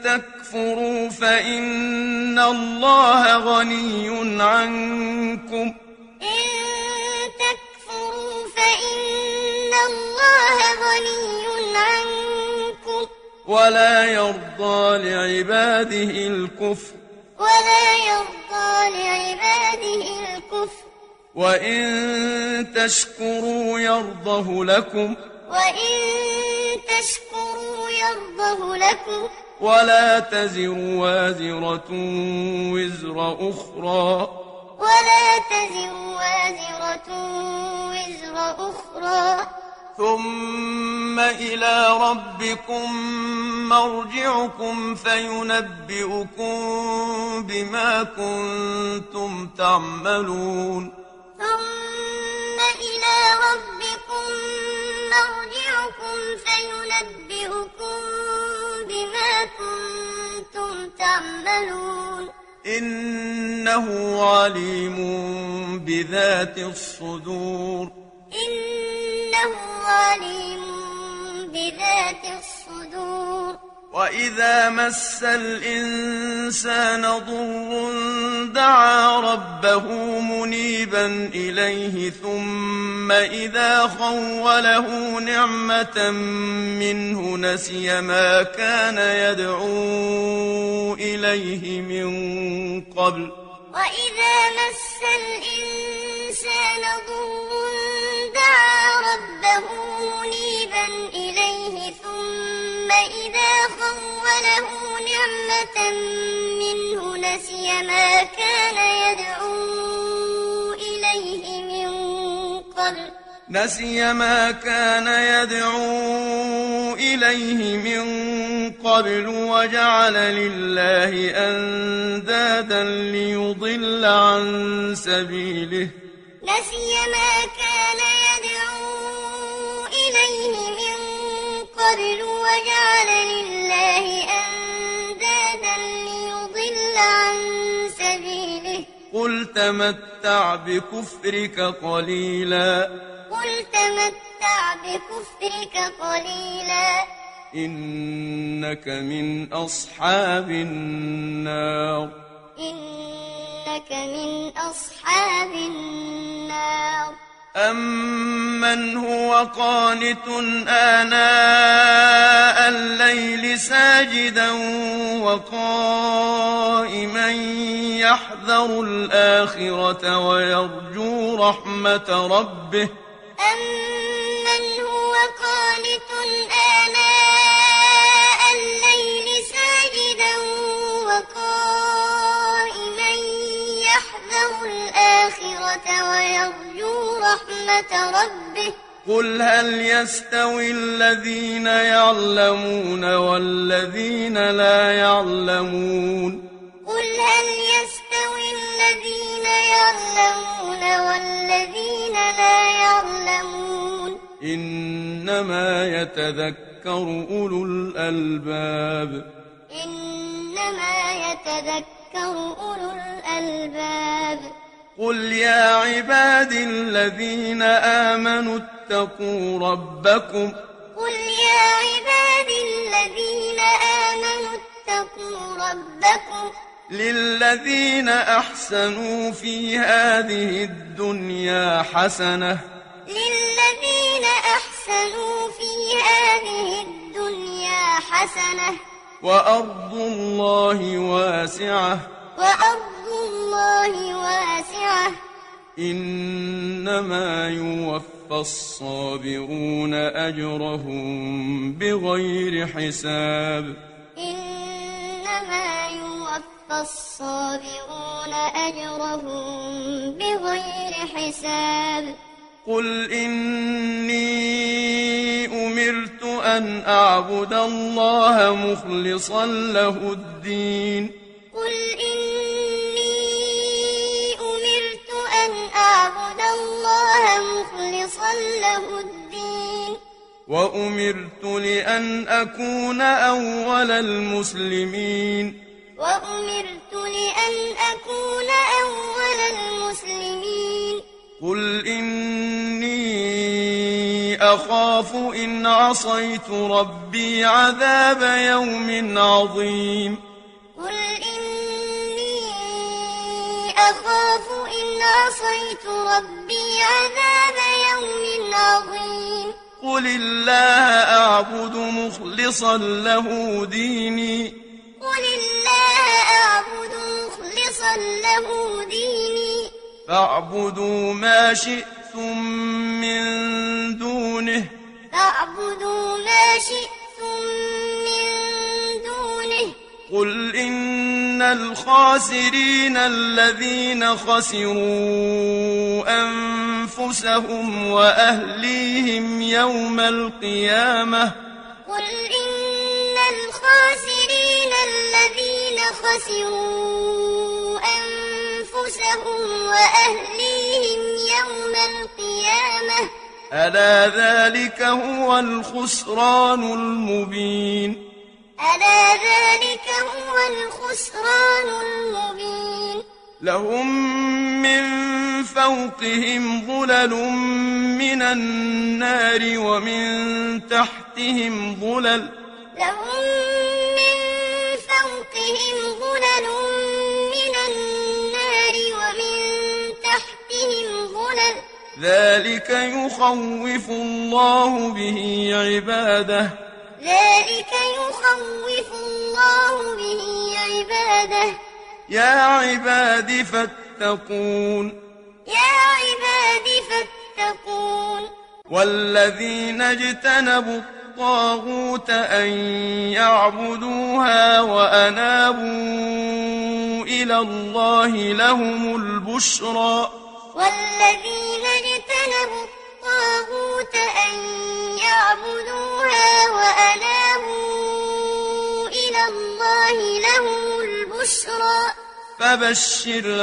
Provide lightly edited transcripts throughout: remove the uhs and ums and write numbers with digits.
تكفروا فإن الله غني عنكم ولا يرضى لعباده الكفر وإن تشكروا يرضه لكم ولا تزر وازرة وزر أخرى ثم إلى ربكم مرجعكم فينبئكم بما كنتم تعملون إنه عليم بذات الصدور وإذا مس الإنسان ضر دعا ربه منيبا إليه ثم إذا خوله نعمة منه نسي ما كان يدعو إليه من قبل وجعل لله أندادا ليضل عن سبيله قل تمتع بكفرك قليلا إنك من أصحاب النار أمن هو قانت آناء الليل ساجدا وقائما يحذر الآخرة ويرجو رحمة ربه قل هل يستوي الذين يعلمون والذين لا يعلمون إنما يتذكر أولو الألباب قل يا عبادي الذين آمنوا اتقوا ربكم للذين أحسنوا في هذه الدنيا حسنة وأرض الله واسعة إنما يوفى الصابرون أجرهم بغير حساب قل إني أمرت أن أعبد الله مخلصا له الدين وأمرت لأن أكون أول المسلمين قل إني أخاف إن عصيت ربي عذاب يوم عظيم قل إني أخاف إن عصيت ربي عذاب يوم عظيم قل الله أعبد مخلصا له ديني قل الله أعبد مخلصا له ديني فاعبدوا ما شئتم من دونه فاعبدوا ما شئتم من دونه قل إن الخاسرين الذين خسروا أنفسهم وأهليهم يوم القيامة قل إن الخاسرين الذين خسروا أنفسهم وأهليهم يوم القيامة ألا ذلك هو الخسران المبين ألا ذلك هو الخسران المبين لهم من فوقهم ظلل من النار ومن تحتهم ظلل لهم من فوقهم ظلل من النار ومن تحتهم ظلل ذلك يخوف الله به عباده ذلك يخوف الله به عباده يا عباد فاتقون يا عباد فاتقون والذين اجتنبوا الطاغوت أن يعبدوها وأنابوا إلى الله لهم البشرى والذين اجتنبوا الطاغوت أن يعبدوها وأنابوا إلى الله لهم البشرى فبشر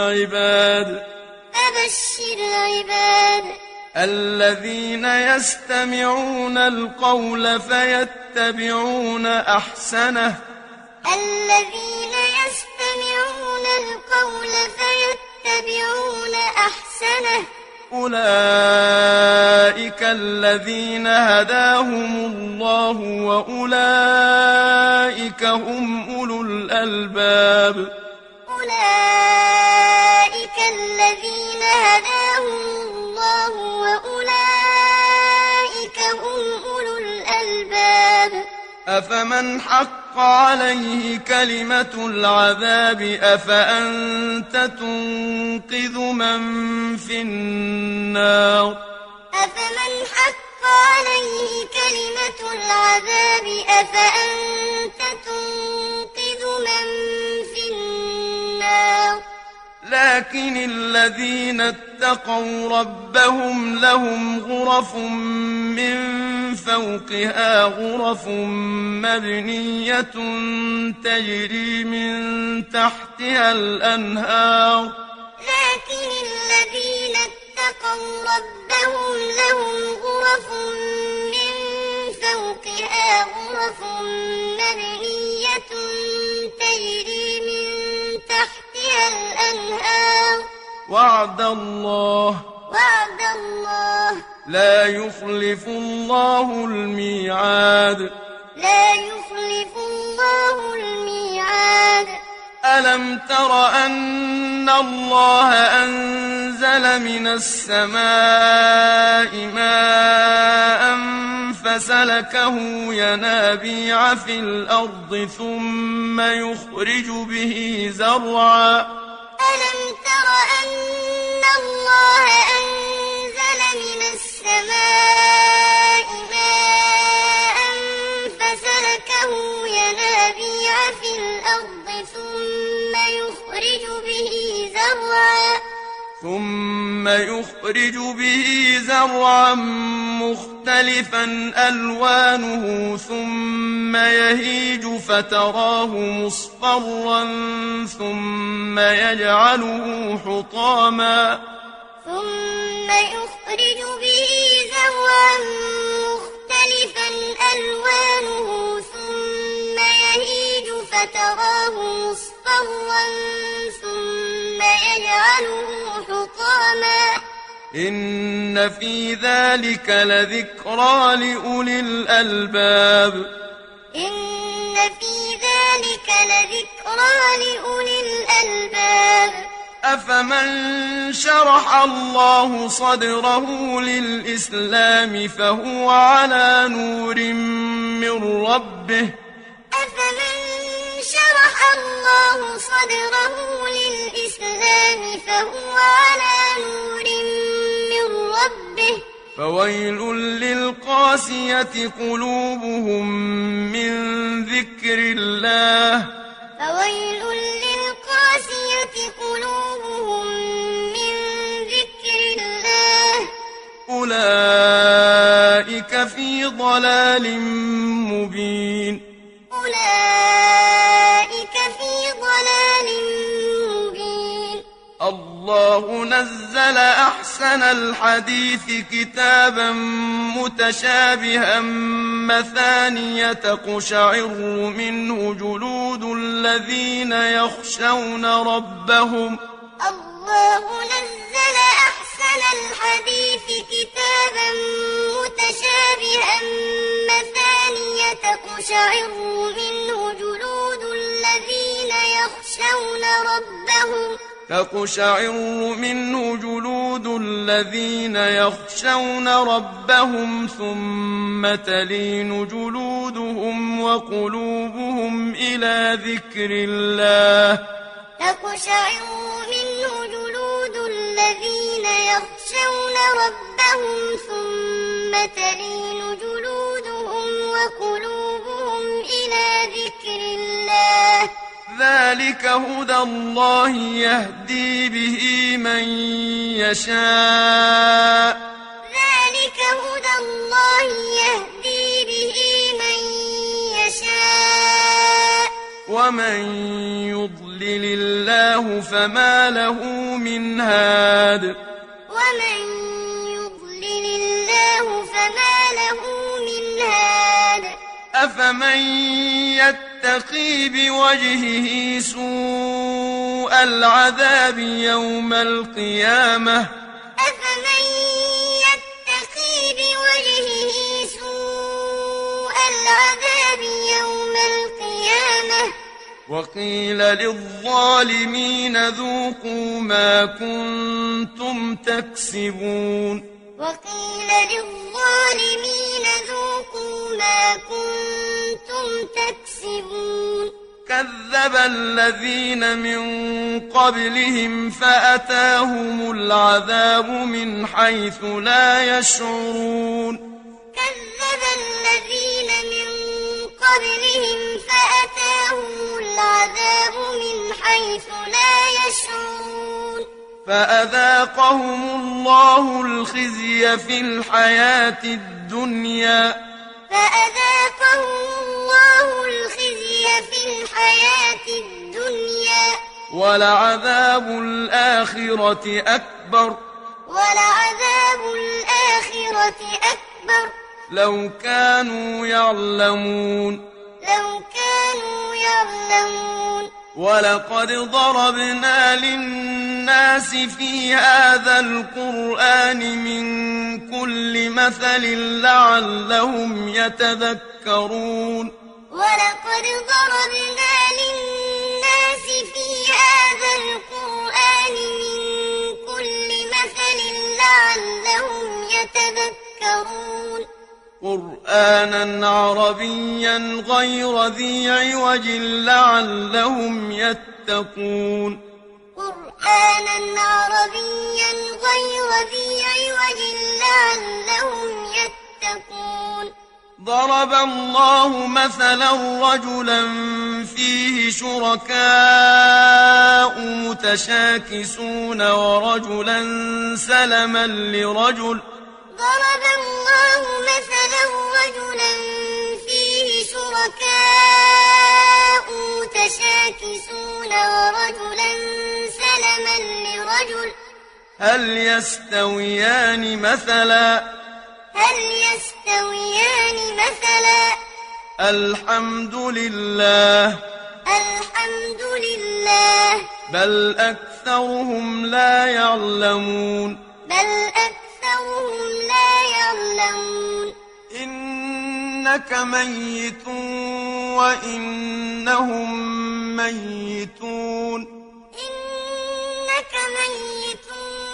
عباد الذين يستمعون القول فيتبعون أحسنه الذين يستمعون القول فيتبعون أحسنه أولئك الذين هداهم الله وأولئك هم أولو الألباب أولئك الذين هداهم الله وأولئك هم أولو الألباب أفمن حق عليه كلمة العذاب أفأنت تنقذ من في النار أفمن حق عليه كلمة العذاب أفأنت تنقذ من في النار لكن الذين اتقوا ربهم لهم غرف من فوقها غرف مبنية تجري من تحتها الأنهار لكن الذين اتقوا ربهم لهم غرف من فوقها غرف مبنية تجري من تحتها الأنهار وعد الله لا يخلف الله الميعاد لا يخلف الله الميعاد ألم تر أن الله أنزل من السماء ماء فسلكه ينابيع في الأرض ثم يخرج به زرعا ألم تر أن الله أنزل من السماء ماء فسلكه ينابيع في الأرض ثم يخرج به زرعا مختلفا ألوانه ثم يهيج فتراه مصفرا ثم يجعله حطاما ثم يخرج به زرعا مختلفا ألوانه ثم يهيج فتراه مصفرا ثم يجعله حطاما إن في ذلك لذكرى لأولي الألباب إن في ذلك لذكرى لأولي الألباب أفمن شرح الله صدره للإسلام فهو على نور من ربه أفمن شرح الله صدره للإسلام فهو على نور من ربه فويل للقاسية قلوبهم من ذكر الله فويل للقاسية قلوبهم من ذكر الله أولئك في ضلال مبين أولئك في ضلال مبين الله نزل أحسن الحديث كتابا متشابها مثانية تقشعر منه جلود الذين يخشون ربهم الله نزل أحسن الحديث كتابا متشابها مثانية تقشعر منه جلود الذين يخشون ربهم تقشعر منه جلود الذين يخشون ربهم ثم تلين جلودهم وقلوبهم إلى ذكر الله تقشعر منه جلود الذين يخشون ربهم ثم تلين جلودهم وقلوبهم إلى ذكر الله ذلك هدى الله يهدي به من يشاء ذلك هدى الله يهدي به من يشاء ومن يضلل الله فما له من هاد ومن يضلل الله فما له من هاد أفمن يتقي بوجهه سوء العذاب يوم القيامة أفمن يتقي بوجهه سوء العذاب يوم القيامة وقيل للظالمين ذوقوا ما كنتم تكسبون وقيل للظالمين ذوقوا ما كنتم تكسبون كذب الذين من قبلهم فأتاهم العذاب من حيث لا يشعرون كذب الذين من قبلهم فأتاهم العذاب من حيث لا يشعرون فأذاقهم الله الخزي في الحياة الدنيا فأذاقهم الله الخزي في الحياة الدنيا ولعذاب الآخرة أكبر ولعذاب الآخرة أكبر لو كانوا يعلمون لو كانوا يعلمون ولقد ضربنا للناس في هذا القرآن من كل مثل لعلهم يتذكرون ولقد ضربنا للناس في هذا القرآن من كل مثل لعلهم يتذكرون قرآنا عربيا غير ذي عوج لعلهم يتقون قرآنا عربيا غير ذي عوج لعلهم يتقون ضرب الله مثلا رجلا فيه شركاء متشاكسون ورجلا سلما لرجل ضرب الله مثلا رجلا فيه شركاء متشاكسون ورجلا سلما لرجل هل يستويان مثلا هل يستويان مثلا الحمد لله الحمد لله بل أكثرهم لا يعلمون بل إنك ميت وإنهم ميتون إنك ميت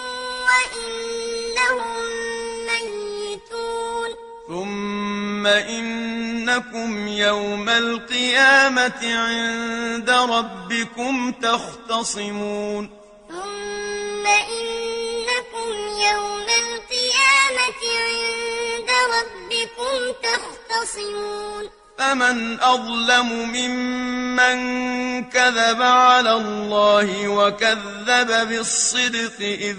وإنهم ميتون ثم إنكم يوم القيامة عند ربكم تختصمون ثم إنكم يوم القيامة عند ربكم تختصمون فمن أظلم ممن كذب على الله وكذب بالصدق إذ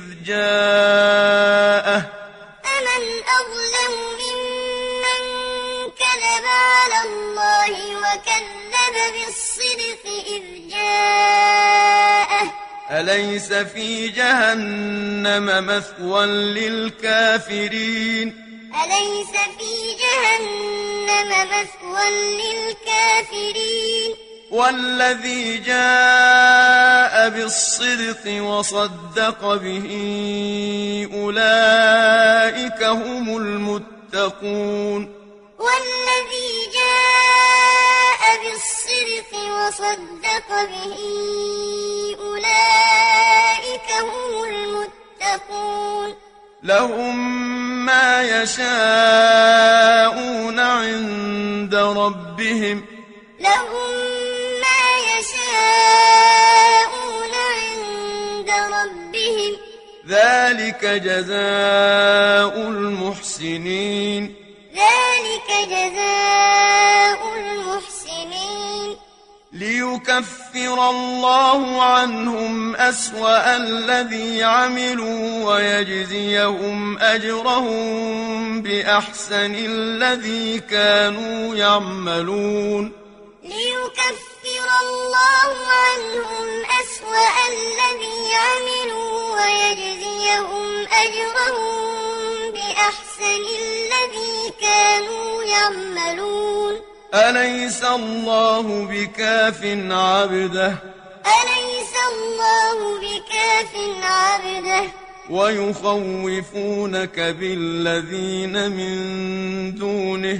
جاءه فمن أظلم ممن كذب على الله وكذب بالصدق إذ جاءه أليس في جهنم مثوى للكافرين أليس في جهنم مثوى للكافرين والذي جاء بالصدق وصدق به أولئك هم المتقون والذي جاء بالصدق وصدق به أولئك هم المتقون لهم ما يشاءون عند ربهم لهم ما يشاءون عند ربهم ذلك جزاء المحسنين ذلك جزاء المحسنين ليكفر الله عنهم أسوأ الذي عملوا ويجزيهم أجرهم بأحسن الذي كانوا يعملون ليكفر الله عنهم أسوأ الذي عملوا ويجزيهم أجرهم بأحسن الذي كانوا يعملون أليس الله بكاف عبده أليس الله بكاف عبده ويخوفونك بالذين من دونه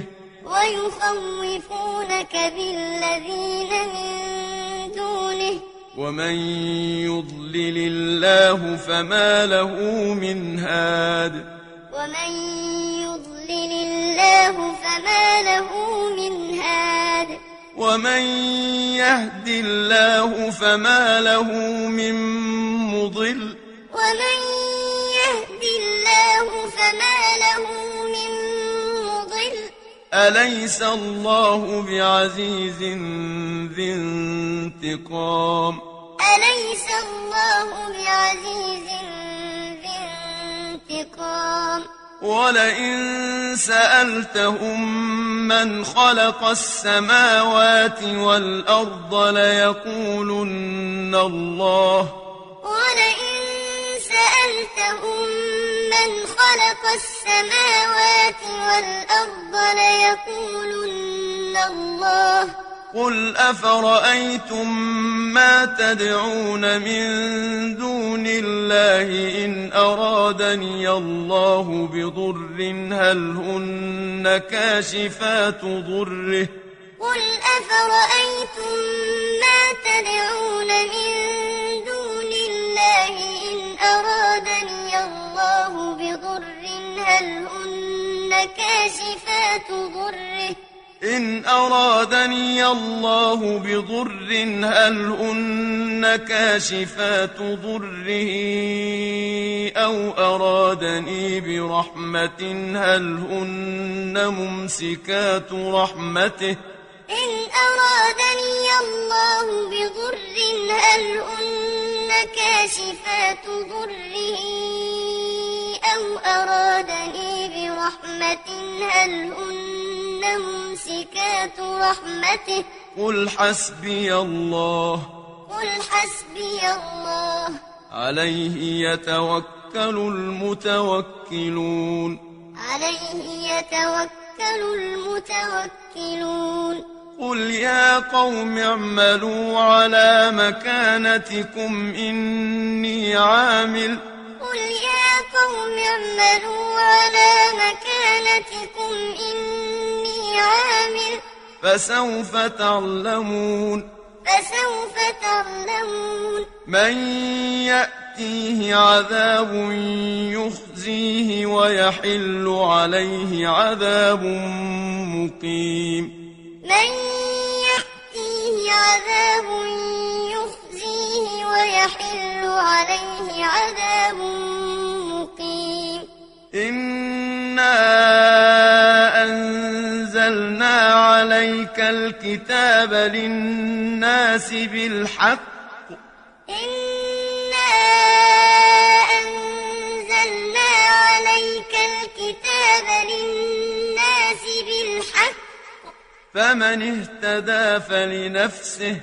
ويخوفونك بالذين من دونه ومن يضلل الله فما له من هاد ومن يضلل الله فما له من هاد ومن يهد الله فما له من مضل ومن يهد الله فما له من مضل أليس الله بعزيز ذي انتقام أليس الله بعزيز ذي انتقام ولئن سألتهم من خلق السماوات والأرض ليقولن الله ولئن سألتهم من خلق السماوات والأرض ليقولن الله قل أفرأيتم ما تدعون من دون الله إن أرادني الله بضر هل هن كاشفات ضره قل أفرأيتم ما تدعون من دون الله إن أرادني الله بضر هل هن كاشفات ضره إن أرادني الله بضر هل هن كاشفات ضره أو أرادني برحمة هل هن ممسكات رحمته إن أرادني الله بضر هل هن كاشفات ضره أو أرادني برحمة هل هن ممسكات رحمته قل حسبي الله قل حسبي الله عليه يتوكل المتوكلون عليه يتوكل المتوكلون قل يا قوم اعملوا على مكانتكم إني عامل قل يا قوم اعملوا على مكانتكم إني عامل فسوف تعلمون من يأتيه عذاب يخزيه ويحل عليه عذاب مقيم من يأتيه عذاب يخزيه ويحل عليه عذاب مقيم إنا أنزلنا عليك الكتاب للناس بالحق إنا أنزلنا عليك الكتاب للناس بالحق فمن اهتدى فلنفسه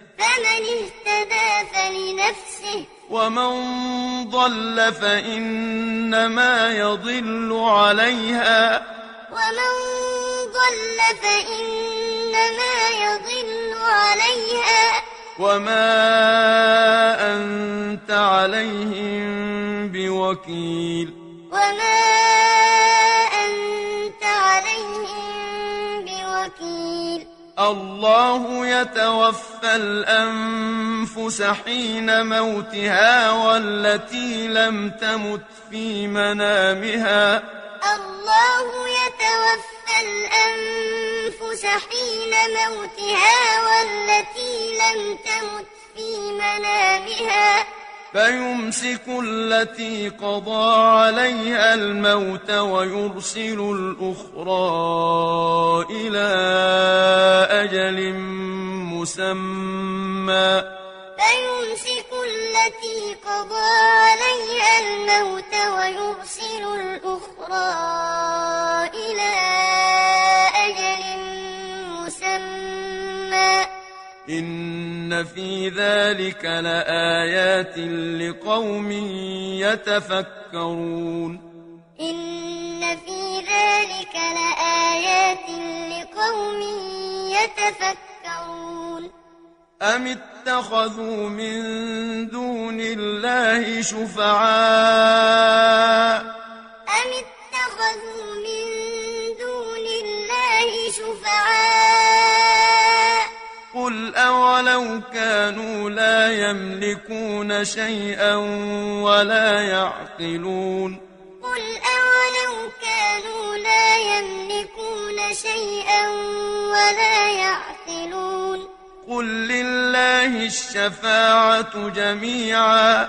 ومن ضل فإنما يضل عليها وما أنت عليهم بوكيل الله يتوفى الأنفس حين موتها والتي لم تمت في منامها فيمسك التي قضى عليها الموت ويرسل الأخرى إلى أجل مسمى إن في ذلك لآيات لقوم يتفكرون أم اتخذوا من دون الله شفعاء قل أولو كانوا لا يملكون شيئا ولا يعقلون قل لله الشفاعة جميعا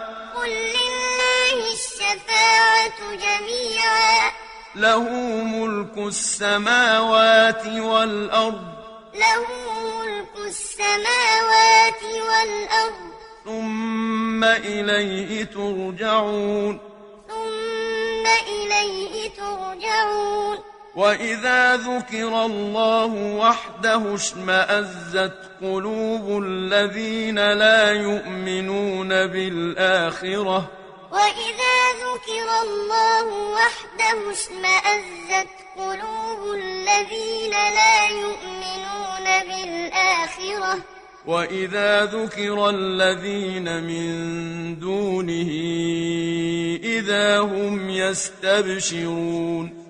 له ملك السماوات والأرض ثم إليه ترجعون وإذا ذكر الله وحده اشمأزت قلوب الذين لا يؤمنون بالآخرة وإذا ذكر الذين من دونه إذا هم يستبشرون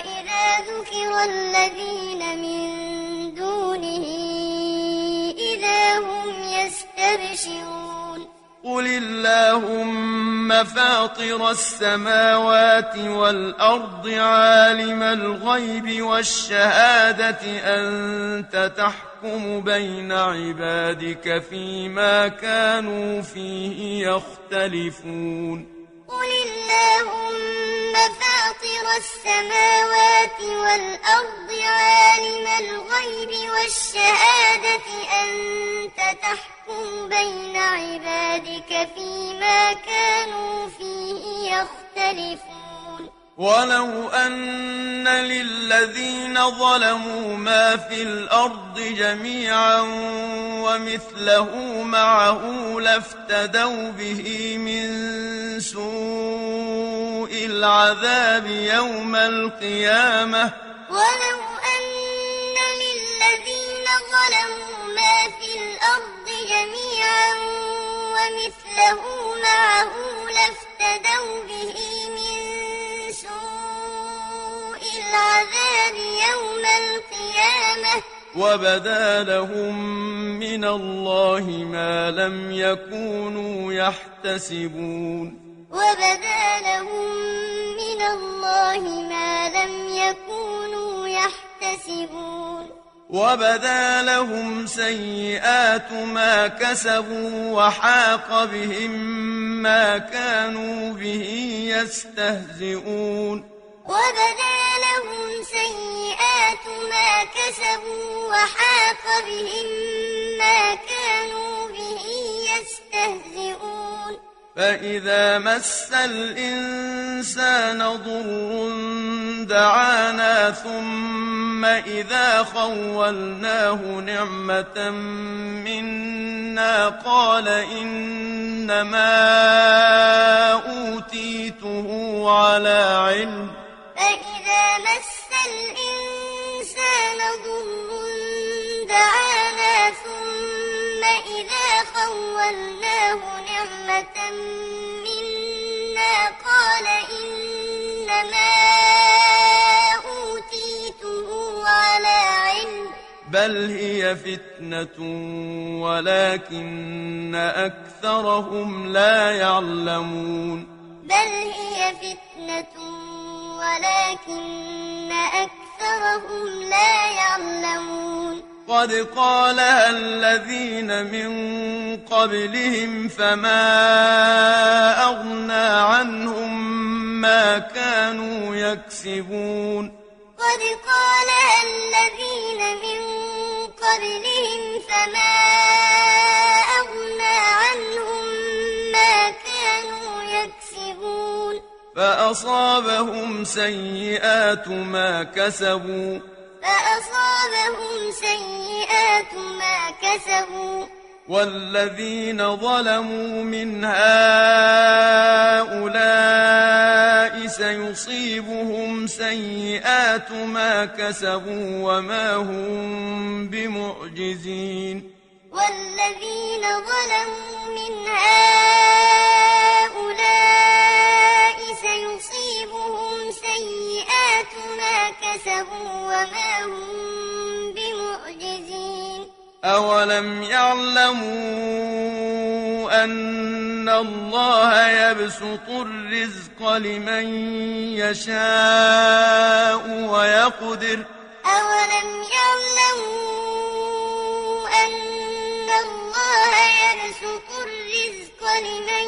قل اللهم فاطر السماوات والأرض عالم الغيب والشهادة أنت تحكم بين عبادك فيما كانوا فيه يختلفون ولو أن للذين ظلموا ما في الأرض جميعا ومثله معه لافتدوا به من سوء العذاب يوم القيامة وبدا لهم من الله ما لم يكونوا يحتسبون وبدا لهم من الله ما لم يكونوا يحتسبون وبدا لهم سيئات ما كسبوا وحاق بهم ما كانوا به يستهزئون وبدا لهم سيئات ما كسبوا وحاق بهم ما كانوا به يستهزئون فإذا مس الإنسان ضر دعانا ثم إذا خولناه نعمة منا قال إنما أوتيته على علم فإذا مس الإنسان ضر دعانا ثم إذا خولناه نعمة منا قال إنما أوتيته على علم بل هي فتنة ولكن أكثرهم لا يعلمون بل هي فتنة ولكن أكثرهم لا يعلمون قد قالها الذين من قبلهم فما أغنى عنهم ما كانوا يكسبون قد قالها الذين من قبلهم فما أغنى عنهم ما كانوا يكسبون فأصابهم سيئات ما كسبوا والذين ظلموا من هؤلاء سيصيبهم سيئات ما كسبوا وما هم بمعجزين والذين ظلموا من هؤلاء سيصيبهم سيئات ما كسبوا وما هم بمعجزين أولم يعلموا أن الله يبسط الرزق لمن يشاء ويقدر أولم يعلموا أن الله يبسط الرزق لمن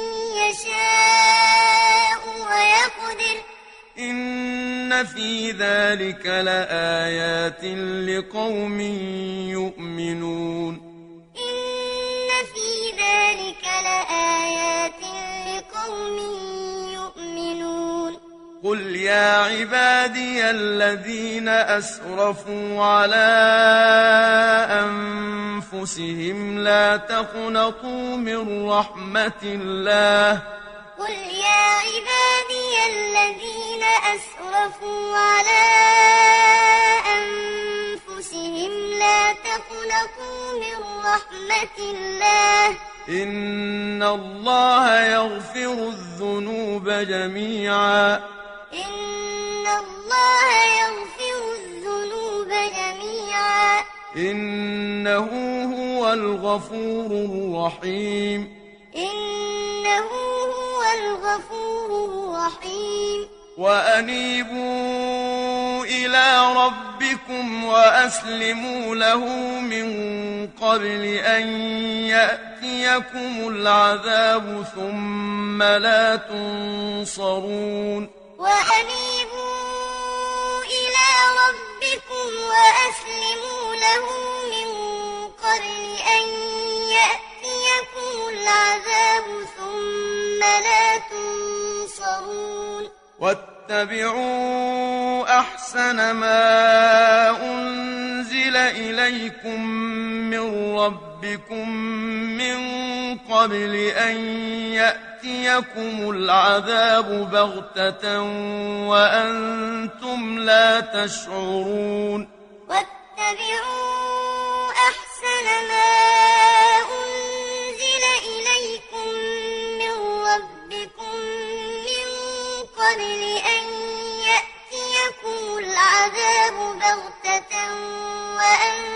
يشاء ويقدر إن في ذلك لآيات لقوم يؤمنون إن في ذلك لآيات لقوم يؤمنون قل يا عبادي الذين أسرفوا على أنفسهم لا تقنطوا من رحمة الله قل يا عبادي الذين أسرفوا على أنفسهم لا تقنطوا من رحمة الله إن الله يغفر الذنوب جميعا إن الله يغفر الذنوب جميعا إنه هو الغفور الرحيم إنه هو الغفور الرحيم وأنيبوا إلى ربكم وأسلموا له من قبل أن يأتيكم العذاب ثم لا تنصرون وأنيبوا إلى ربكم وأسلموا له من قبل أن يأتيكم العذاب ثم لا تنصرون واتبعوا أحسن ما أنزل إليكم من ربكم من قبل أن يأتيكم العذاب بغتة وأنتم لا تشعرون واتبعوا أحسن ما أنزل إليكم من ربكم من قبل أن يأتيكم العذاب بغتة وأنتم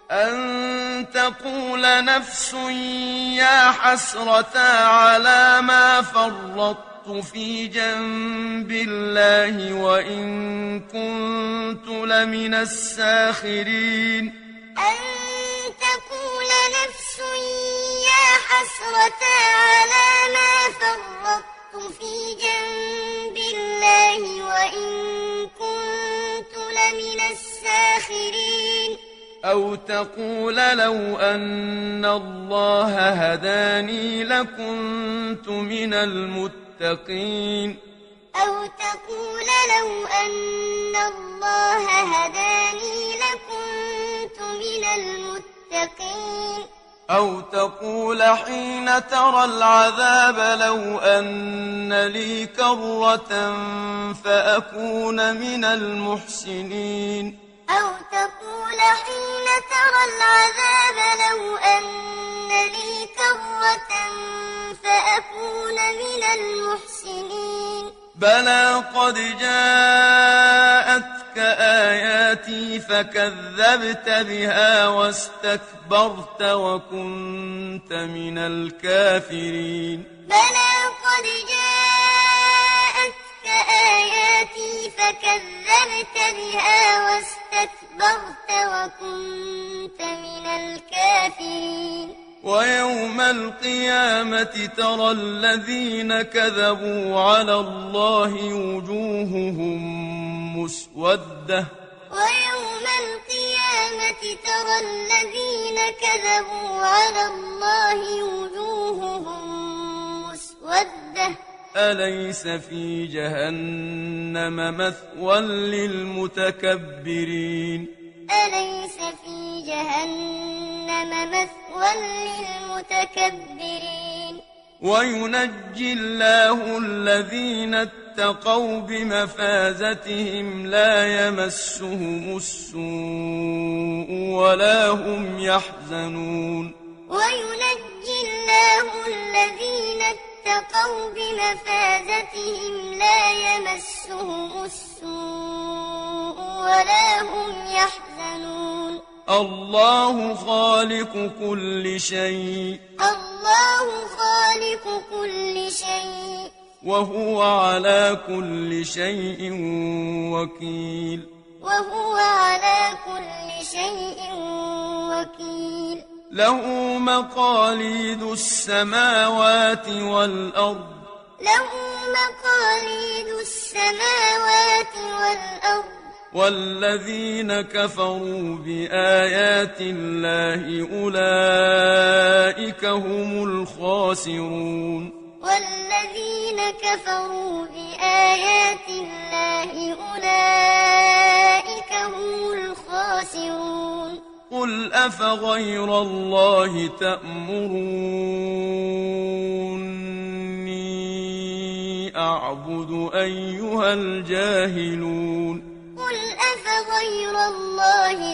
أن تقول نفس يا حسرة على ما فرطت في جنب الله وإن كنت لمن الساخرين أن تقول نفس يا حسرة على ما فرطت في جنب الله وإن كنت لمن الساخرين أو تقول لو أن الله هداني لكنت من المتقين أو تقول لو أن الله هداني لكنت من المتقين أو تقول حين ترى العذاب لو أن لي كرة فأكون من المحسنين أو تقول حين ترى العذاب لو أن لي كرة فأكون من المحسنين بلى قد جاءتك آياتي فكذبت بها واستكبرت وكنت من الكافرين بلى قد جاءتك آياتي فكذبت بها واستكبرت وكنت من الكافرين ويوم القيامة ترى الذين كذبوا على الله وجوههم مسودة ويوم القيامة ترى الذين كذبوا على الله وجوههم مسودة أليس في جهنم مثوى للمتكبرين أليس في جهنم مثوى للمتكبرين وينجي الله الذين اتقوا بمفازتهم لا يمسهم السوء ولا هم يحزنون وينجي الله الذين اتقوا بمفازتهم لا يمسهم السوء ولا هم يحزنون الله خالق كل شيء الله خالق كل شيء وهو على كل شيء وكيل وهو على كل شيء وكيل له مقاليد السماوات والأرض له مقاليد السماوات والأرض والذين كفروا بآيات الله أولئك هم الخاسرون والذين كفروا بآيات الله أولئك هم الخاسرون قل أفغير الله تأمروني أعبد أيها الجاهلون قل أفغير الله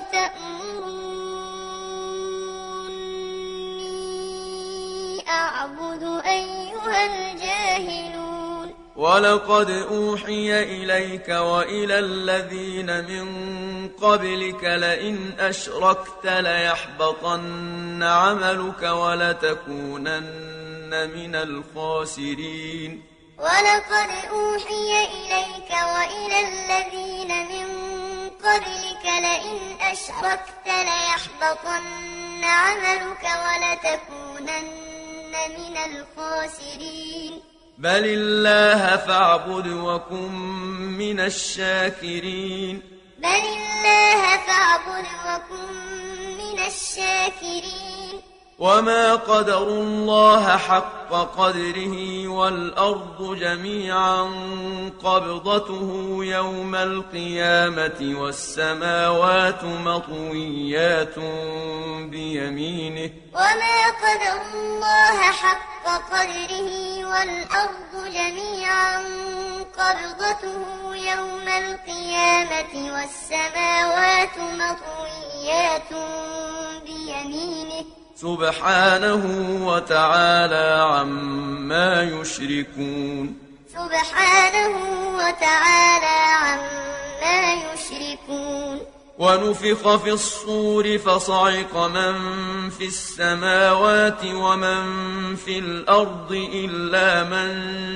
تأمروني أعبد أيها الجاهلون ولقد أوحي إليك وإلى الذين من قبلك لئن أشركت ليحبطن عملك ولتكونن من الخاسرين ولقد أوحي إليك وإلى الذين من قبلك لئن أشركت ليحبطن عملك ولتكونن من الخاسرين بل الله فاعبد وكن من الشاكرين بل الله فاعبد وكن من الشاكرين وما قدروا الله حق قدره والأرض جميعا قبضته يوم القيامة والسماوات مطويات بيمينه وما قدروا الله حق قدره والأرض جميعا قبضته يوم القيامة والسماوات مطويات بيمينه سبحانه وتعالى عما يشركون سبحانه وتعالى عما يشركون ونفخ في الصور فصعق من في السماوات ومن في الأرض إلا من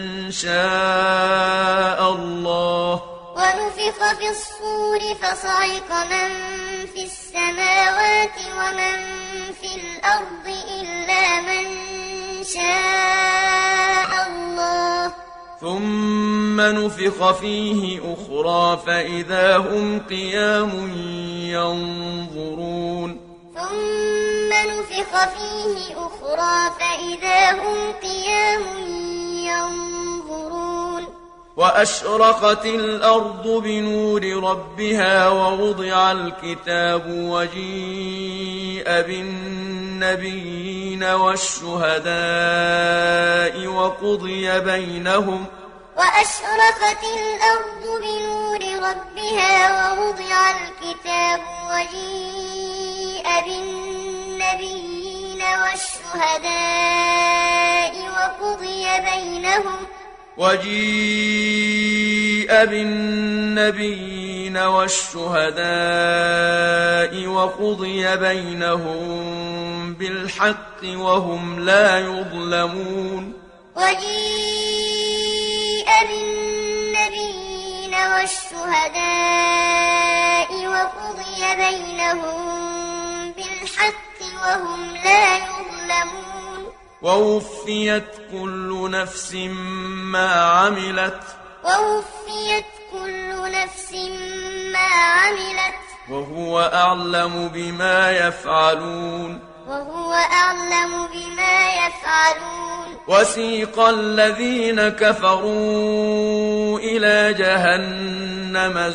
شاء الله ونفخ في الصور فصعق من في السماوات ومن في الأرض إلا من شاء الله ثم نفخ فيه أخرى فإذا هم قيام ينظرون ثم نفخ فيه أخرى فإذا هم قيام ينظرون وأشرقت الأرض بنور ربها ووضع الكتاب وجيء بالنبيين والشهداء وقضي بينهم وأشرقت الأرض بنور ربها ووضع الكتاب وجيء بالنبيين والشهداء وقضي بينهم بالحق وهم لا يظلمون وجيء بالنبيين والشهداء وقضي بينهم بالحق وهم لا يظلمون ووفيت كل نفس ما عملت وهو أعلم بما يفعلون وسيق الذين كفروا إلى جهنم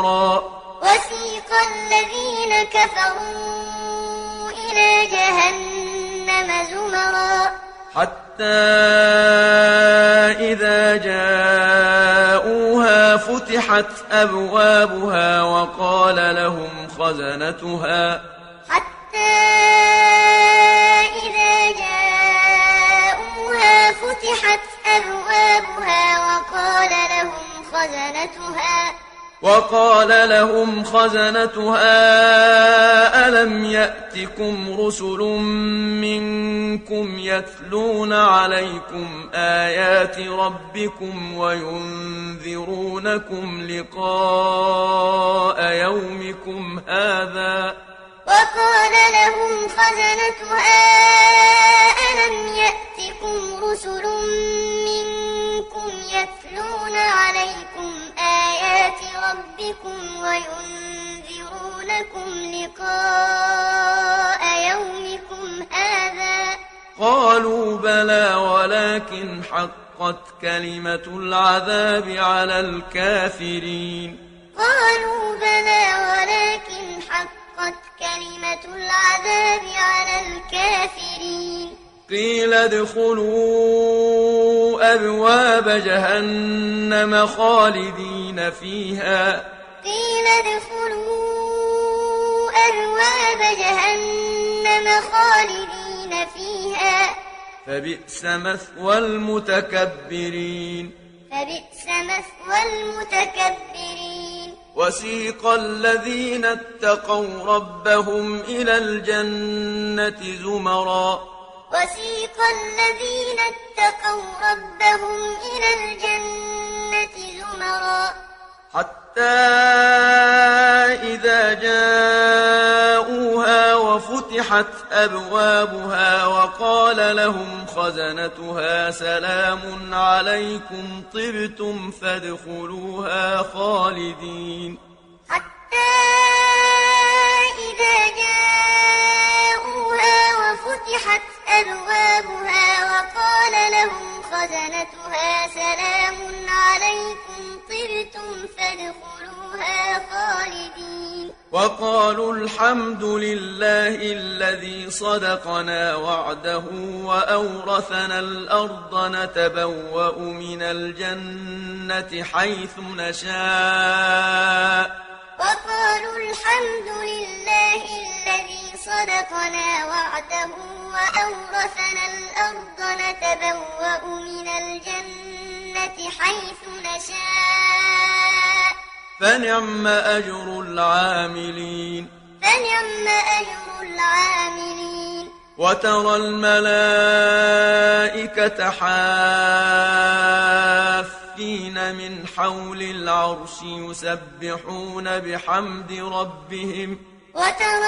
زمرا حتى إذا جاءوها فتحت أبوابها وقال لهم خزنتها ألم يأتكم رسل منكم يتلون عليكم آيات ربكم وينذرونكم لقاء يومكم هذا وقال لهم خزنتها ألم يأتكم رسل منكم يتلون عليكم آيات ربكم وينذرونكم لقاء يومكم هذا قالوا بلى ولكن حقت كلمة العذاب على الكافرين قيل ادخلوا أبواب جهنم خالدين فيها فبئس مثوى المتكبرين وسيق الذين اتقوا ربهم إلى الجنة زمرا حتى إذا جاءوها وفتحت أبوابها وقال لهم خزنتها سلام عليكم طبتم فادخلوها خالدين وقالوا الحمد لله الذي صدقنا وعده وأورثنا الأرض نتبوأ من الجنة حيث نشاء فنعم أجر العاملين فنعم أجر العاملين وترى الملائكة حافين من حول العرش يسبحون بحمد ربهم وترى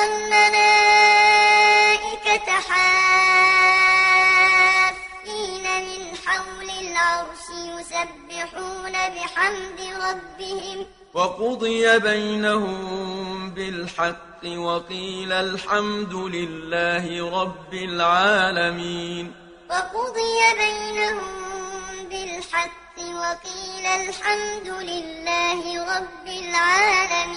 الملائكة حافين من حول العرش يسبحون بحمد ربهم وقضي بينهم بالحق وقيل الحمد لله رب العالمين وقضي بينهم بالحق وقيل الحمد لله رب العالمين